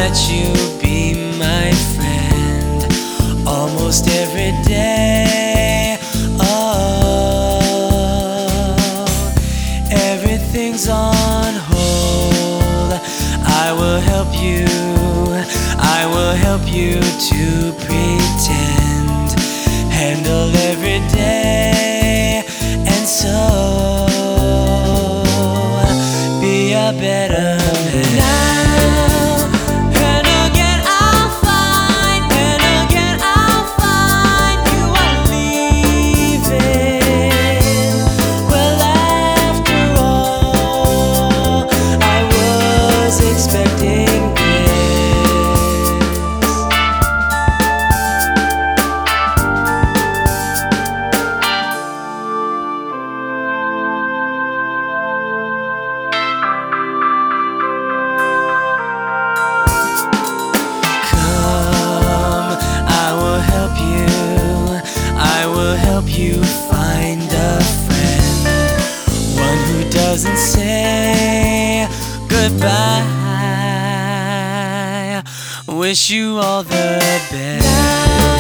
let you be my friend almost every day. Oh, everything's on hold. I will help you, I will help you to pretend, handle every day, and so be a better man. And again I'll find, and again I'll find you are leaving. Well, after all, I was expecting you find a friend, one who doesn't say goodbye. Wish you all the best.